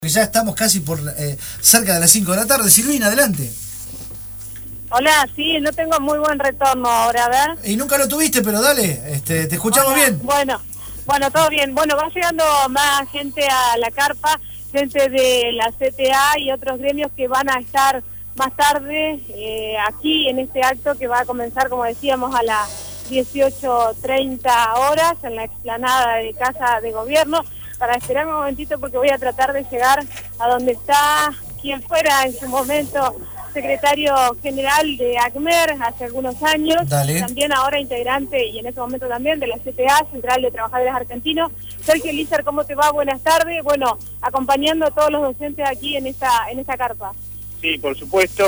Ya estamos casi por cerca de las 5 de la tarde. Silvina, adelante. Hola, sí, no tengo muy buen retorno ahora, ¿verdad? Y nunca lo tuviste, pero dale, te escuchamos. Hola. Bien. Bueno, todo bien. Bueno, va llegando más gente a la carpa, gente de la CTA y otros gremios que van a estar más tarde aquí en este acto que va a comenzar, como decíamos, a las 18:30 horas en la explanada de Casa de Gobierno. Para esperar un momentito porque voy a tratar de llegar a donde está quien fuera en su momento secretario general de ACMER hace algunos años, Dale. También ahora integrante y en ese momento también de la CTA, Central de Trabajadores Argentinos. Sergio Elízar, ¿cómo te va? Buenas tardes. Bueno, acompañando a todos los docentes aquí en esta carpa. Sí, por supuesto,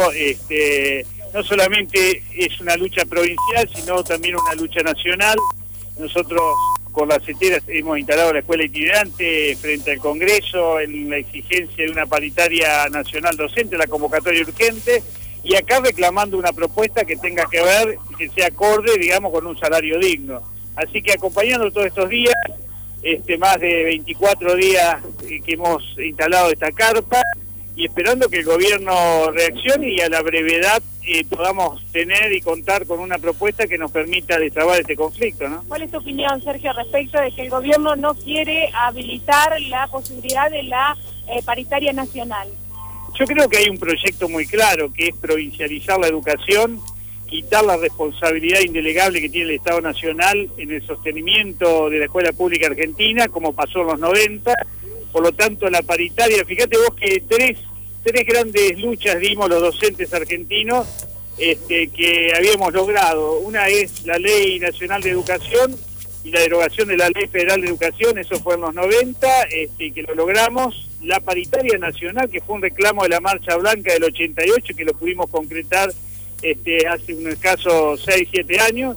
no solamente es una lucha provincial, sino también una lucha nacional. Nosotros con las CETERAS hemos instalado la escuela itinerante frente al Congreso en la exigencia de una paritaria nacional docente, la convocatoria urgente, y acá reclamando una propuesta que tenga que ver, que sea acorde, digamos, con un salario digno. Así que acompañando todos estos días, más de 24 días que hemos instalado esta carpa, y esperando que el gobierno reaccione y a la brevedad podamos tener y contar con una propuesta que nos permita destrabar este conflicto, ¿no? ¿Cuál es tu opinión, Sergio, respecto de que el gobierno no quiere habilitar la posibilidad de la paritaria nacional? Yo creo que hay un proyecto muy claro, que es provincializar la educación, quitar la responsabilidad indelegable que tiene el Estado Nacional en el sostenimiento de la escuela pública argentina, como pasó en los 90. Por lo tanto, la paritaria, fíjate vos que tres grandes luchas dimos los docentes argentinos que habíamos logrado. Una es la Ley Nacional de Educación y la derogación de la Ley Federal de Educación, eso fue en los 90, que lo logramos. La paritaria nacional, que fue un reclamo de la Marcha Blanca del 88, que lo pudimos concretar hace un escaso 6, 7 años.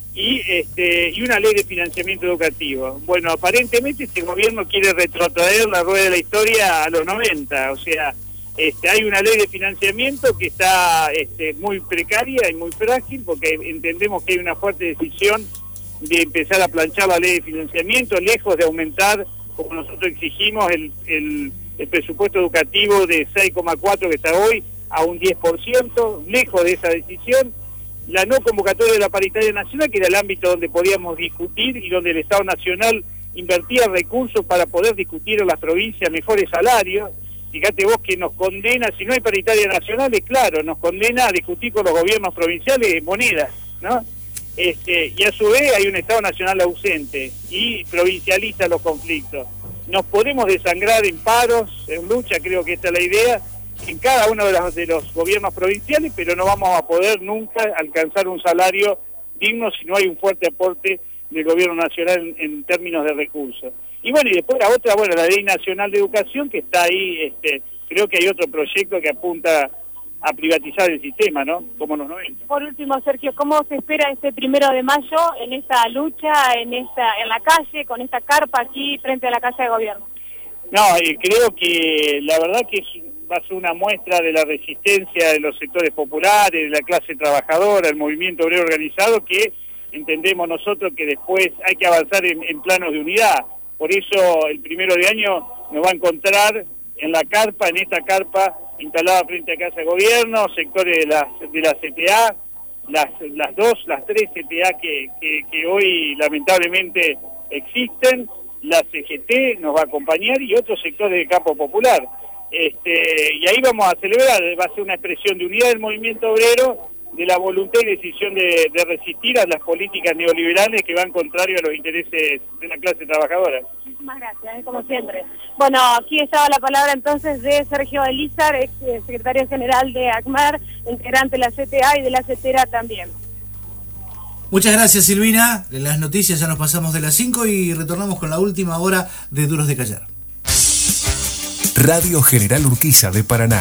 Y una ley de financiamiento educativo. Bueno, aparentemente este gobierno quiere retrotraer la rueda de la historia a los 90, o sea, hay una ley de financiamiento que está muy precaria y muy frágil, porque entendemos que hay una fuerte decisión de empezar a planchar la ley de financiamiento, lejos de aumentar, como nosotros exigimos, el presupuesto educativo de 6,4 que está hoy a un 10%, lejos de esa decisión. La no convocatoria de la paritaria nacional, que era el ámbito donde podíamos discutir y donde el Estado Nacional invertía recursos para poder discutir en las provincias mejores salarios. Fíjate vos que nos condena, si no hay paritaria nacional, es claro, nos condena a discutir con los gobiernos provinciales monedas, ¿no? Y a su vez hay un Estado Nacional ausente y provincializa los conflictos. Nos podemos desangrar en paros, en lucha, creo que esta es la idea, en cada uno de los gobiernos provinciales, pero no vamos a poder nunca alcanzar un salario digno si no hay un fuerte aporte del gobierno nacional en términos de recursos. Y bueno, y después la Ley Nacional de Educación, que está ahí, creo que hay otro proyecto que apunta a privatizar el sistema, ¿no? Como en los 90. Por último, Sergio, ¿cómo se espera este 1 de mayo en esta lucha, en la calle, con esta carpa aquí frente a la Casa de Gobierno? No, creo que la verdad que va a ser una muestra de la resistencia de los sectores populares, de la clase trabajadora, el movimiento obrero organizado, que entendemos nosotros que después hay que avanzar en planos de unidad. Por eso el 1 de año nos va a encontrar en esta carpa instalada frente a Casa de Gobierno, sectores de la CTA, las tres CTA que hoy lamentablemente existen, la CGT nos va a acompañar y otros sectores del campo popular. Y ahí vamos a celebrar, va a ser una expresión de unidad del movimiento obrero, de la voluntad y decisión de resistir a las políticas neoliberales que van contrario a los intereses de la clase trabajadora. Muchísimas gracias, como siempre. Bueno, aquí estaba la palabra entonces de Sergio Elízar, ex secretario general de ACMER, integrante de la CTA y de la CETERA también. Muchas gracias, Silvina. Las noticias ya nos pasamos de las 5 y retornamos con la última hora de Duros de Callar. Radio General Urquiza de Paraná.